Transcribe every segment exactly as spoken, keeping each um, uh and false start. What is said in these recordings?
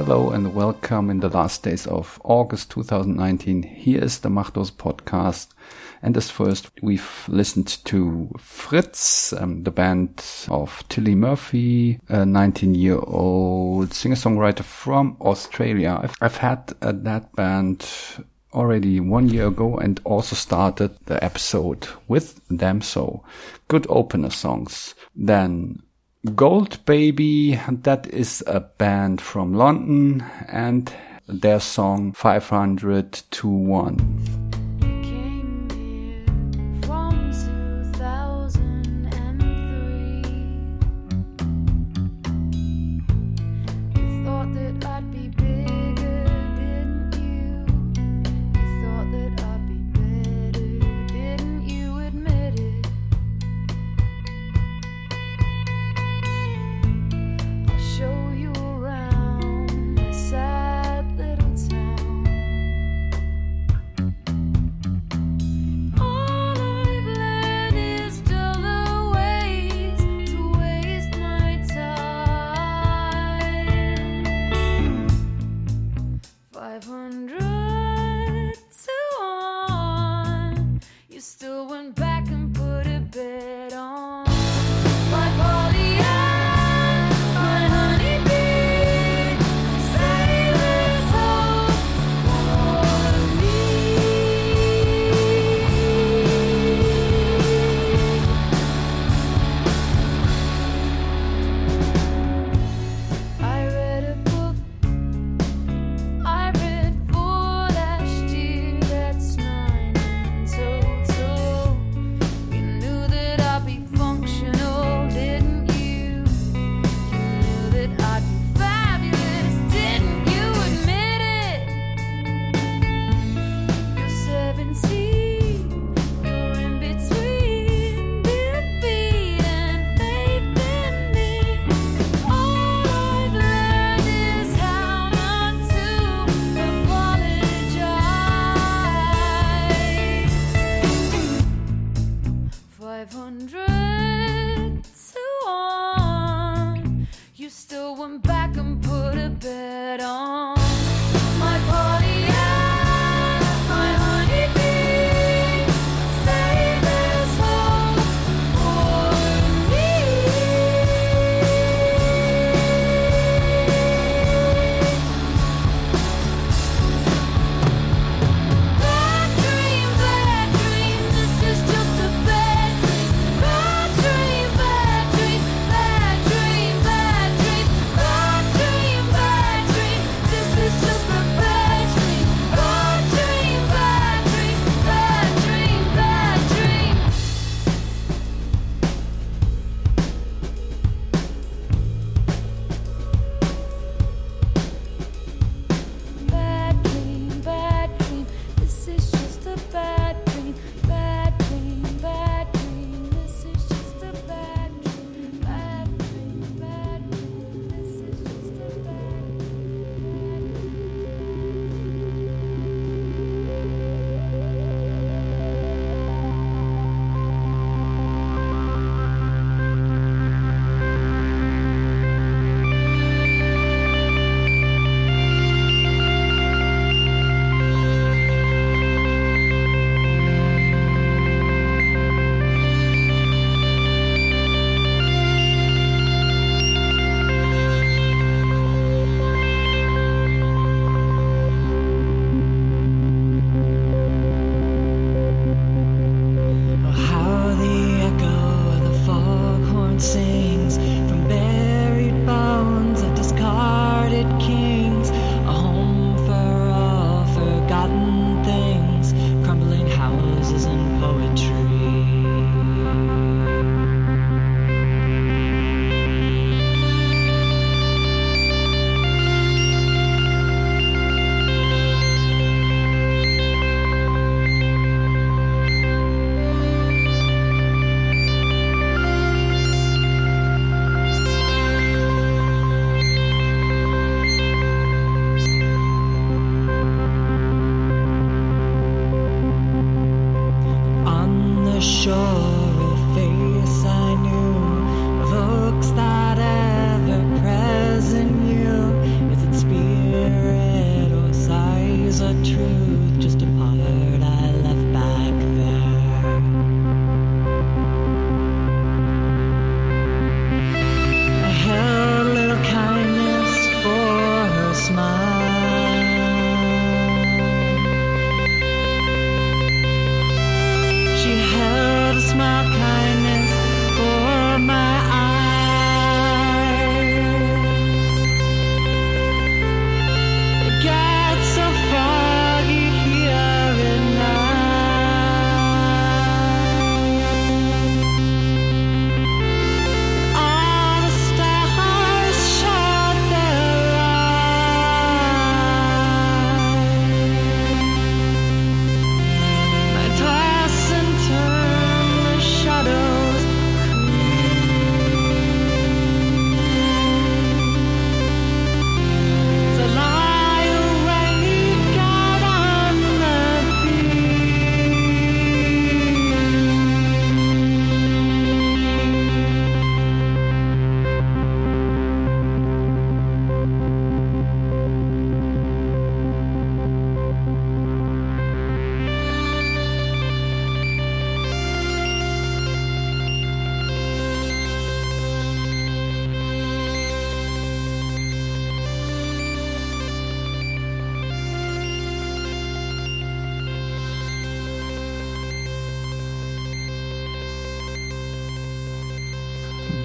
Hello and welcome in the last days of August two thousand nineteen. Here is the Machtlos podcast. And as first, we've listened to Fritz, um, the band of Tilly Murphy, a nineteen-year-old singer-songwriter from Australia. I've, I've had uh, that band already one year ago and also started the episode with them, so good opener songs. Then Gold Baby, that is a band from London, and their song five hundred to one.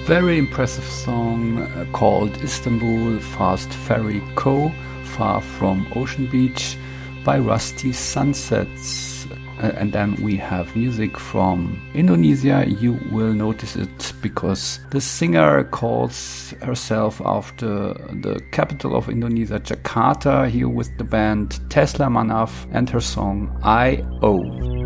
very impressive song uh, called Istanbul Fast Ferry Co. Far from Ocean Beach by Rusty Sunsets. Uh, and then we have music from Indonesia. You will notice it because the singer calls herself after the capital of Indonesia, Jakarta, here with the band Tesla Manaf and her song I O.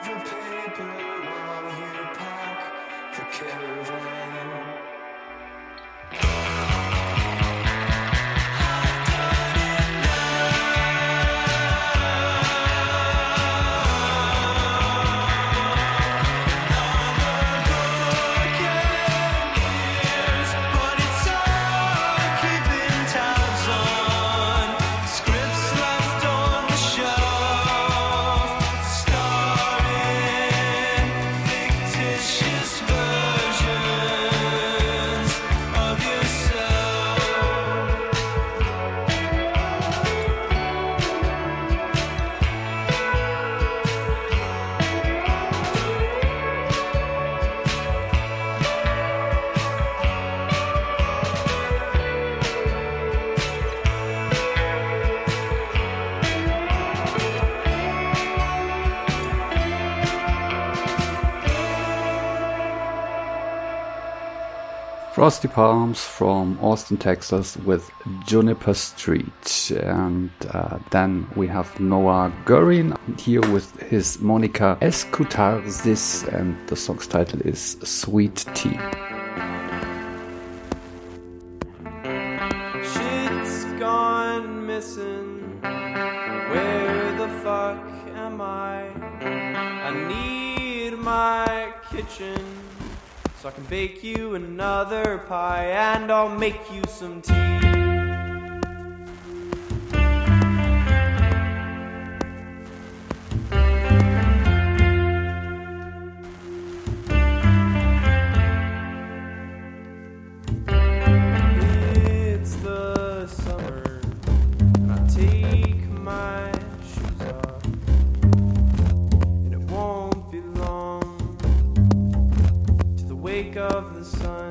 Frosty Palms from Austin, Texas with Juniper Street. And uh, then we have Noah Guerin here with his Monica Escutarsis, and the song's title is Sweet Tea. Shit's gone missing. Where the fuck am I? I need my kitchen so I can bake you another pie, and I'll make you some tea. It's the summer, and I take my shoes off, and it won't be long wake of the sun.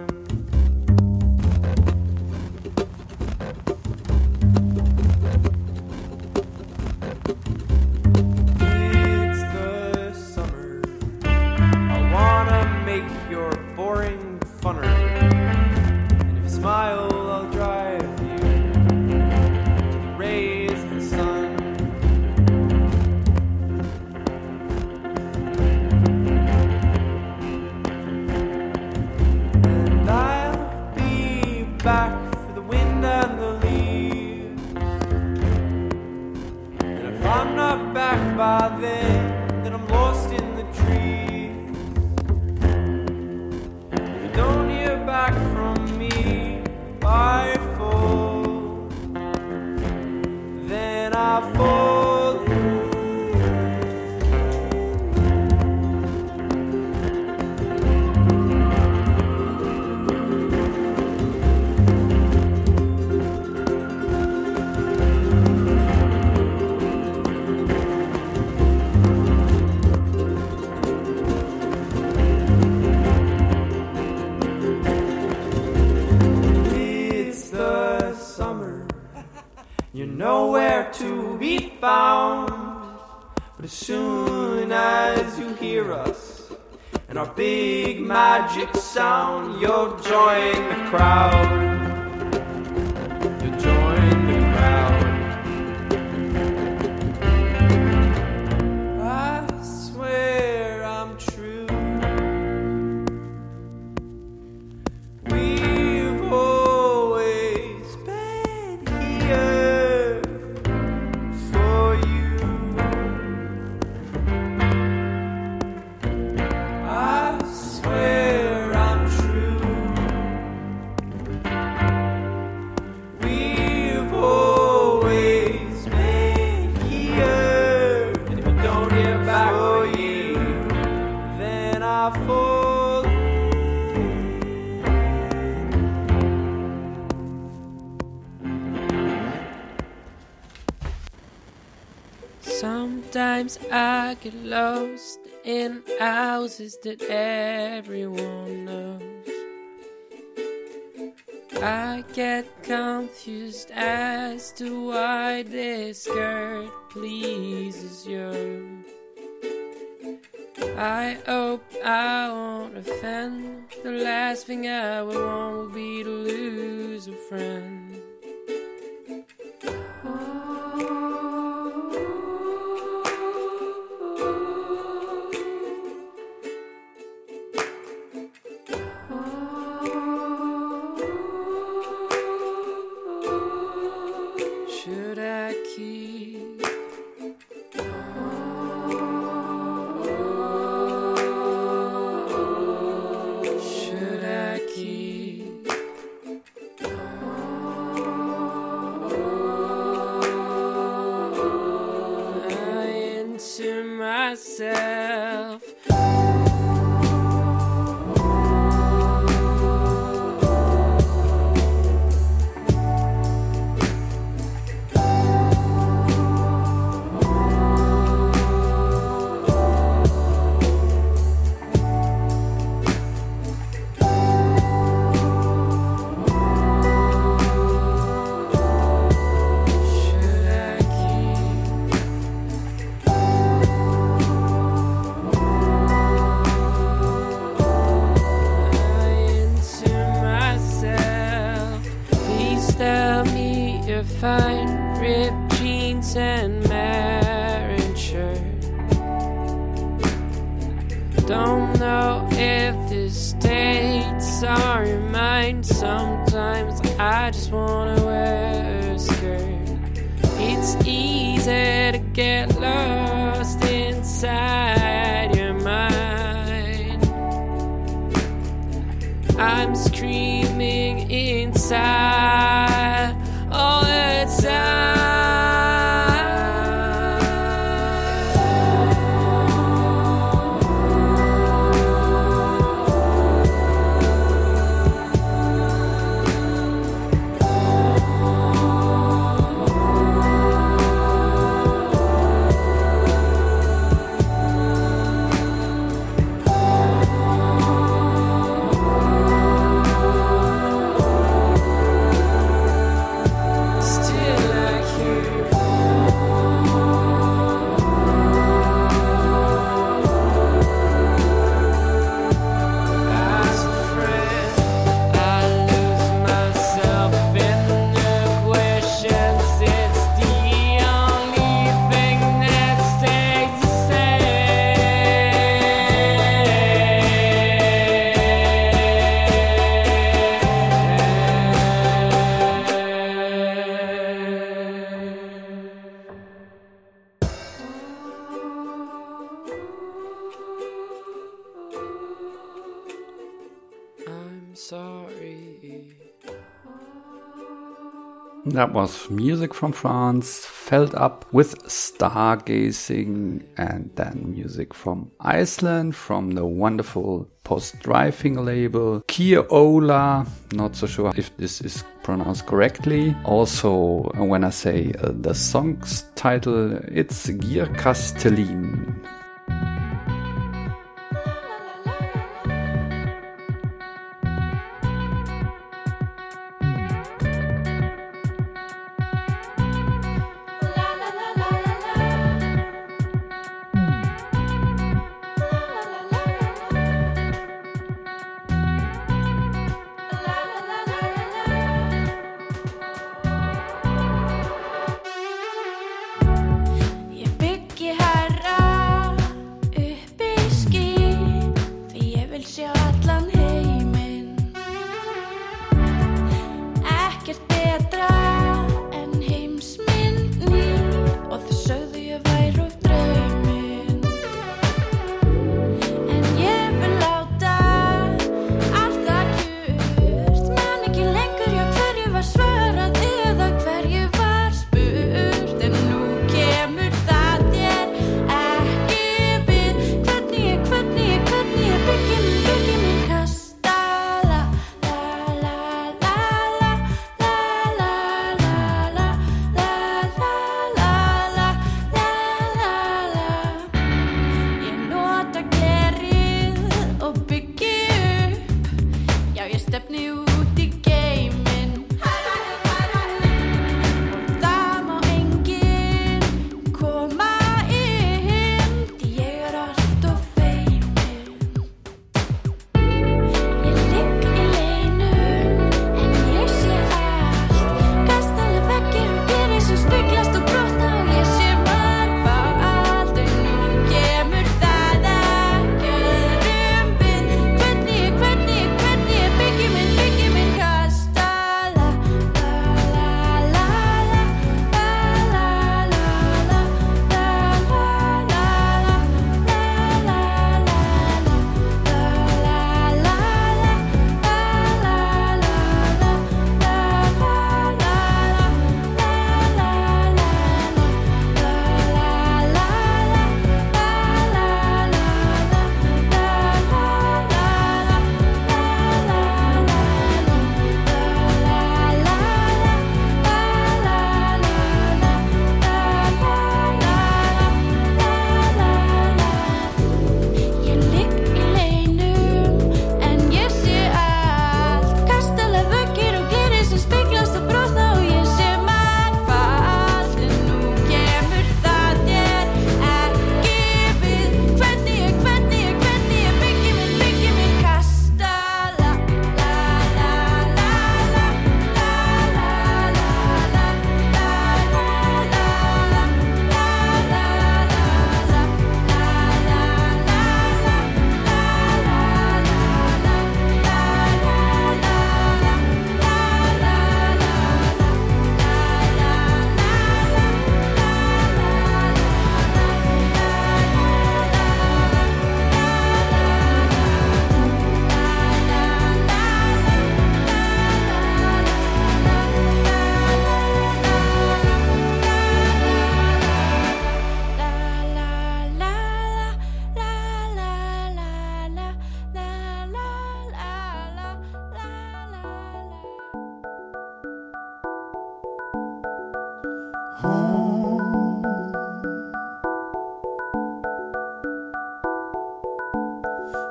It's the summer. I wanna make your boring funner, and if you smile, I'll drive you to the rays of the sun. Back for the wind and the leaves, and if I'm not back by then, then I'm lost in the trees. If you don't hear back from me by fall, then I fall in. You're nowhere to be found, but as soon as you hear us and our big magic sound, you'll join the crowd. You'll join the crowd. I swear I'm true. We've always been here. Sometimes I get lost in houses that everyone knows. I get confused as to why this skirt pleases you. I hope I won't offend. The last thing I would want will be to lose a friend. into myself. Fine ripped jeans and married shirt. Don't know if the states are in mind. Sometimes I just wanna wear a skirt. It's easy to get lost inside your mind. I'm screaming inside all the time. That was music from France, filled up with stargazing, and then music from Iceland, from the wonderful post-driving label Kiola. Not so sure if this is pronounced correctly. Also, when I say uh, the song's title, it's Gear Castellin. Ég byggi herra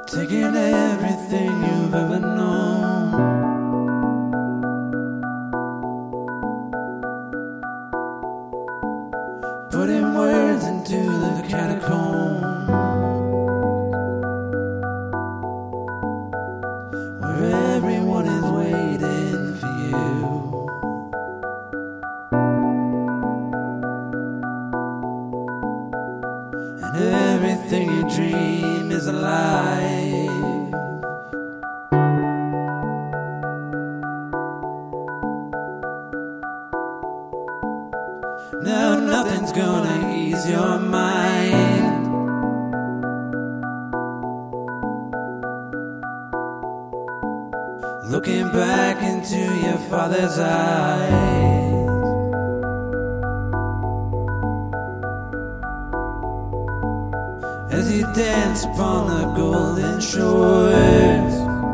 taking everything you've ever known. Putting words into the catacombs, where everyone is waiting for you. And everything you dream is alive. Now nothing's gonna ease your mind. Looking back into your father's eyes, as he danced upon the golden shores.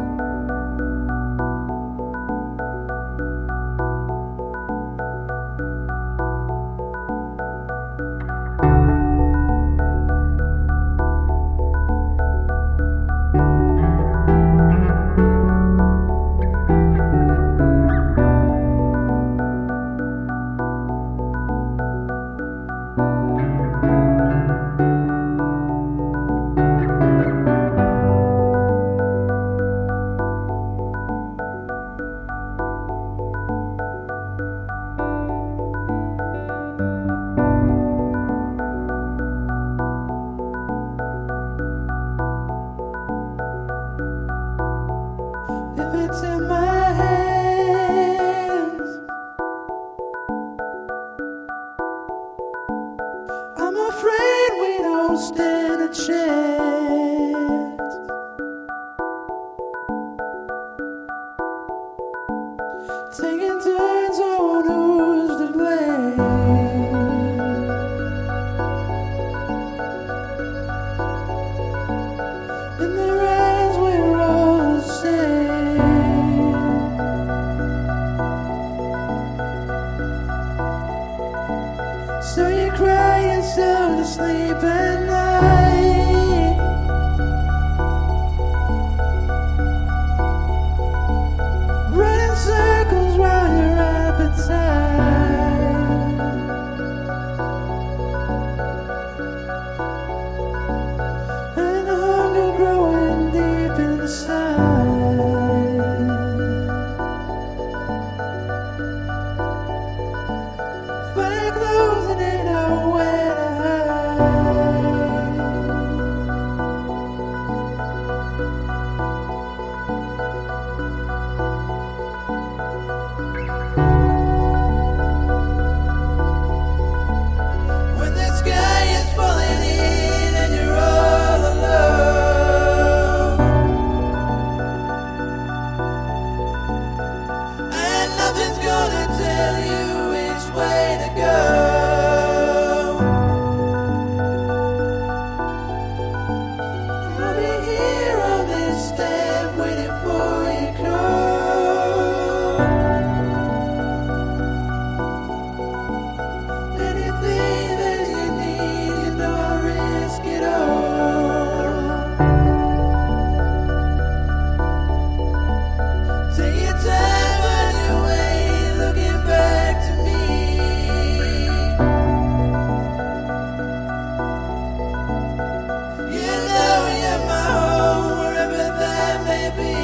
If it's in my hands, I'm afraid we don't stand a chance. Taking turns on who's to blame. In their eyes we're all the same. So you cry yourself to sleep at night, running circles round your appetite, and the hunger growing deep inside. Fire closing in nowhere to hide. When the sky is falling in and you're all alone, and nothing's gonna tell you which way to go, I'll be here on this step waiting for you call. Anything that you need, you know I'll risk it all. Take your time on your way, looking back to me. You know you're my home, wherever that may be.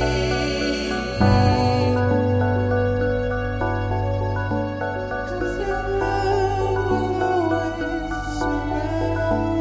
'Cause your love will always surround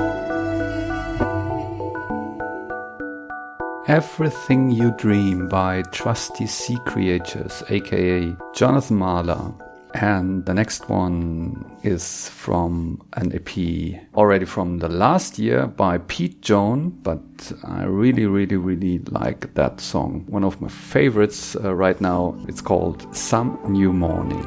me. Everything You Dream by Trusty Sea Creatures, aka Jonathan Marler. And the next one is from an E P already from the last year by Pete Jones, but I really, really, really like that song. One of my favorites uh, right now. It's called Some New Morning.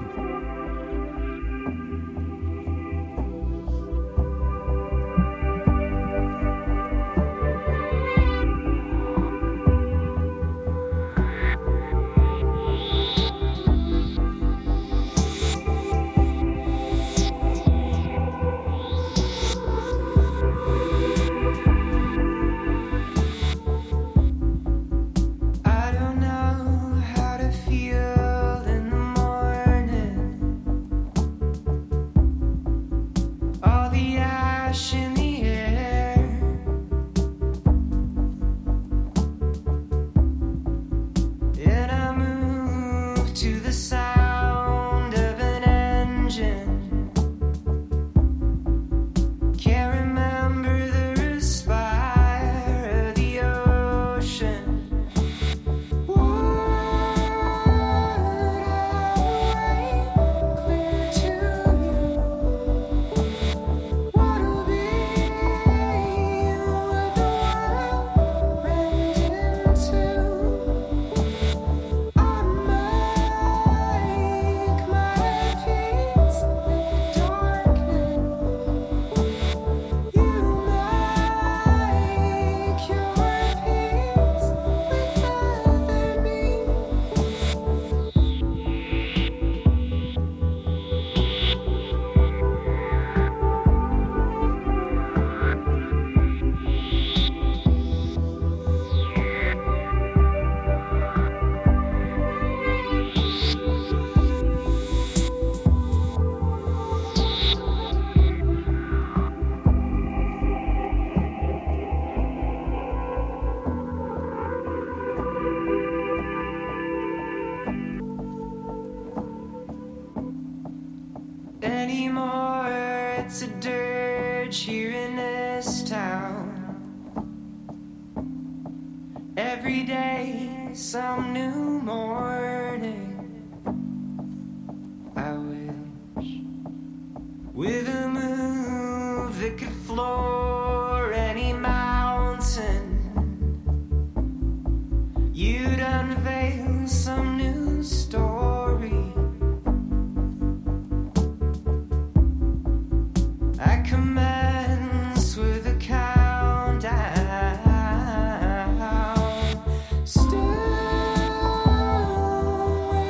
Every day, some new morning. I wish with a move that could floor any mountain, you'd unveil some new story. I commence with a countdown. Stay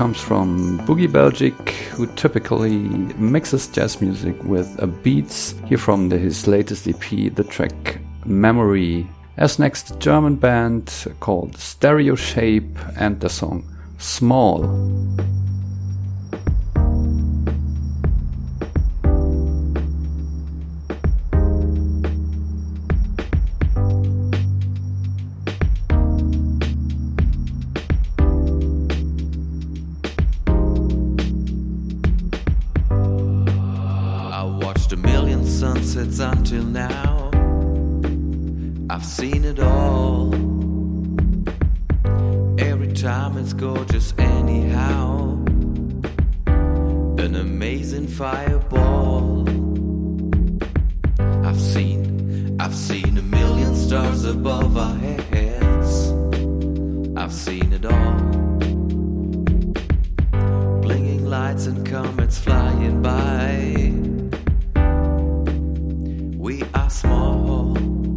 comes from Boogie Belgic, who typically mixes jazz music with uh, beats. Here from the, his latest E P, the track Memory. As next, a German band called Stereo Shape and the song Small. Sunsets until now, I've seen it all. Every time it's gorgeous anyhow, an amazing fireball. I've seen, I've seen a million stars above our heads. I've seen it all. Blinking lights and comets flying by. We are small.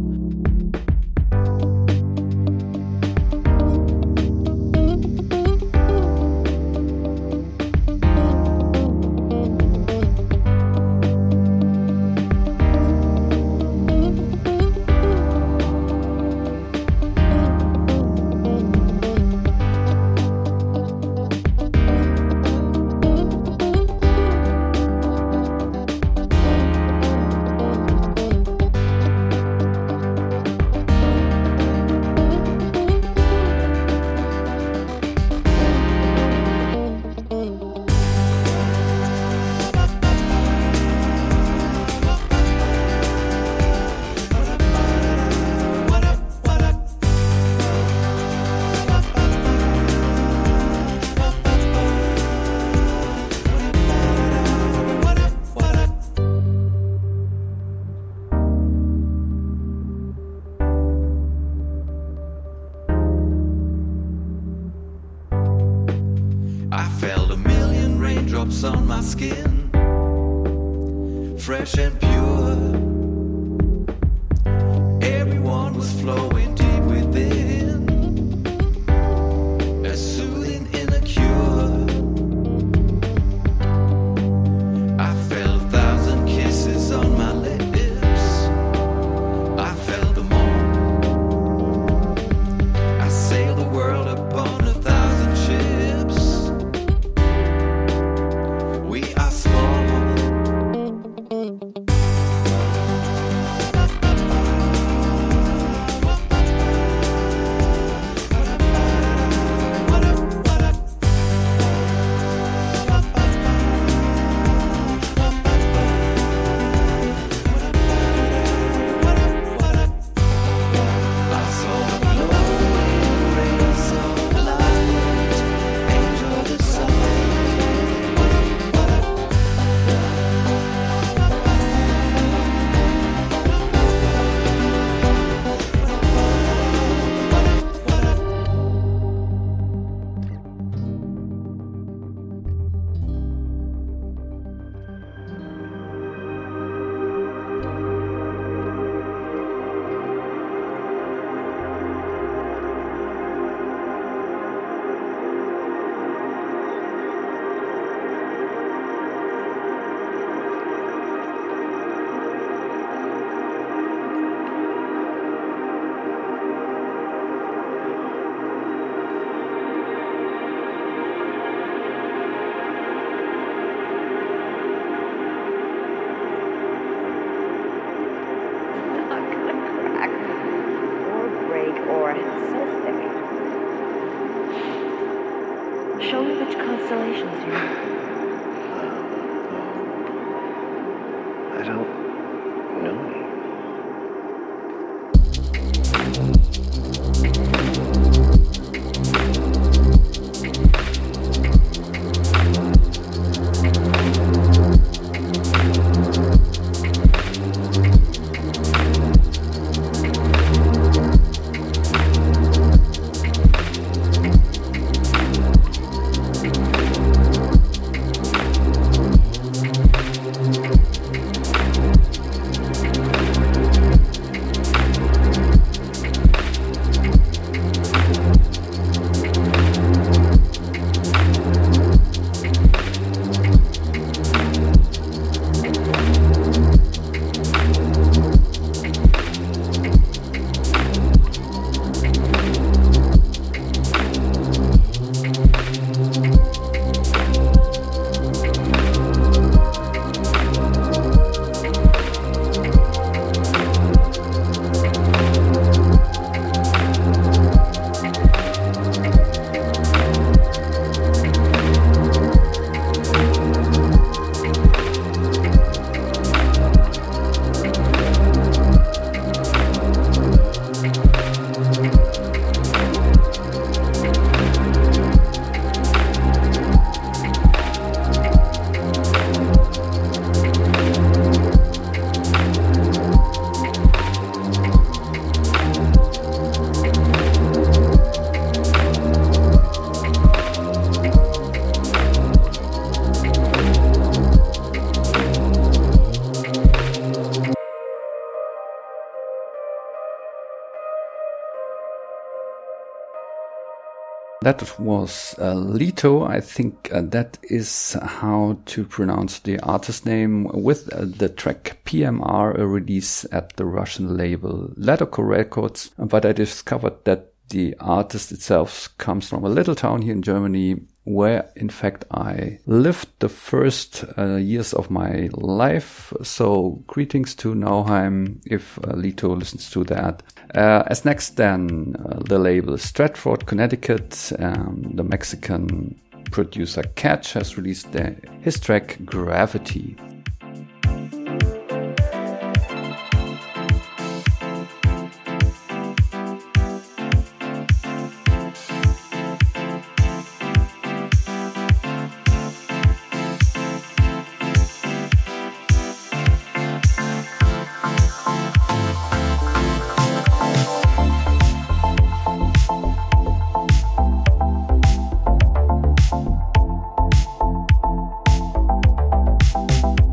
On my skin, fresh and pure. Everyone was flowing deep within, as soothing in a cure. I felt a thousand kisses on my lips. I felt them all. I sailed the world upon a thousand ships. We are small. Show me which constellations you have. I don't know. That was uh, Lito. I think uh, that is how to pronounce the artist name, with uh, the track P M R, a release at the Russian label Ladoko Records. But I discovered that the artist itself comes from a little town here in Germany, where in fact I lived the first uh, years of my life. So greetings to Nauheim, if uh, Lito listens to that. Uh, as next then, uh, the label Stratford, Connecticut. Um, the Mexican producer Catch has released the, his track Gravity. Thank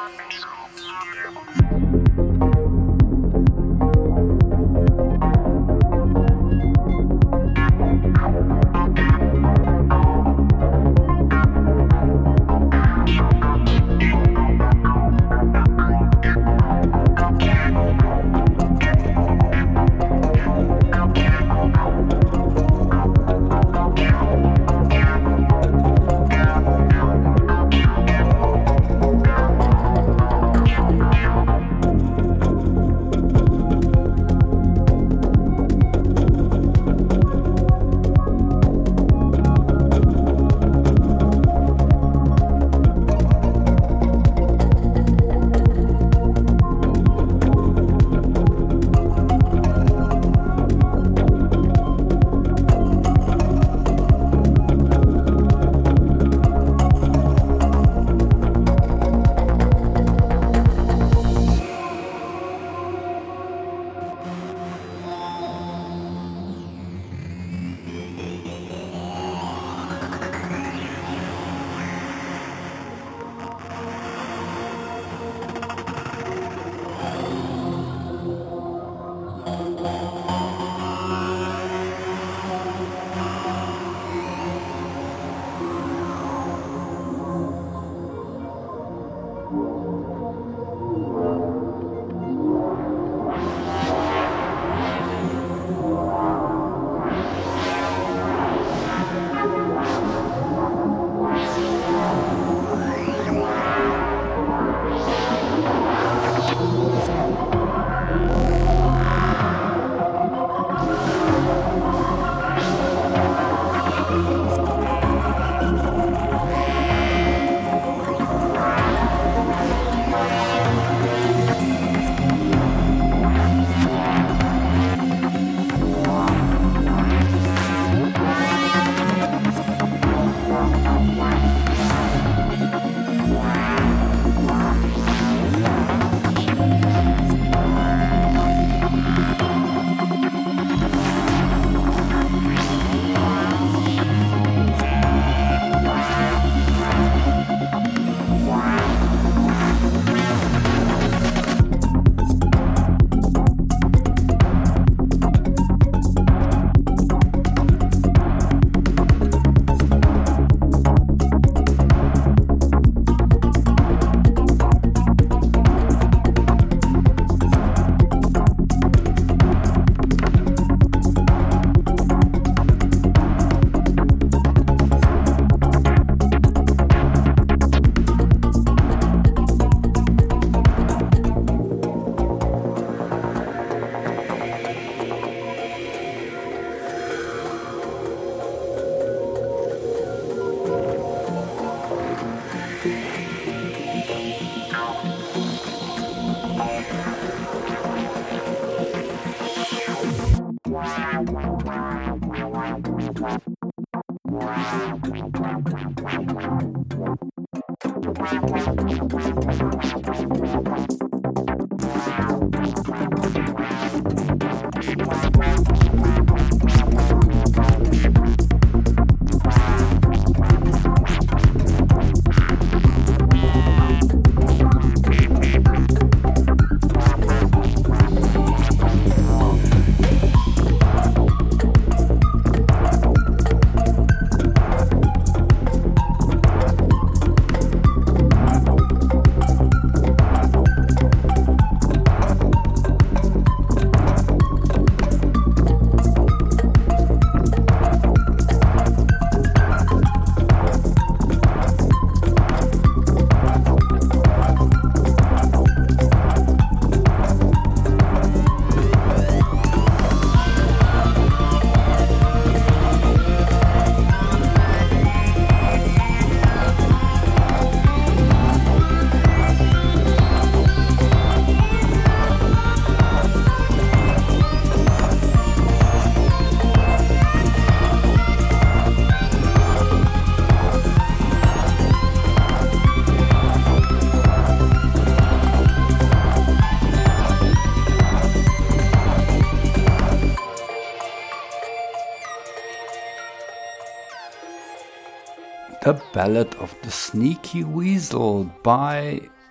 The Ballad of the Sneaky Weasel by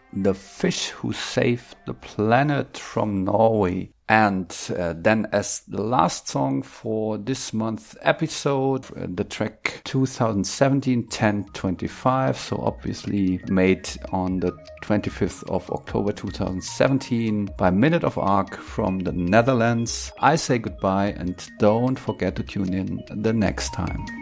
The Fish Who Saved the Planet from Norway. And uh, then as the last song for this month's episode, uh, the track two thousand seventeen ten twenty-five, so obviously made on the twenty-fifth of October two thousand seventeen by Minute of Arc from the Netherlands. I say goodbye and don't forget to tune in the next time.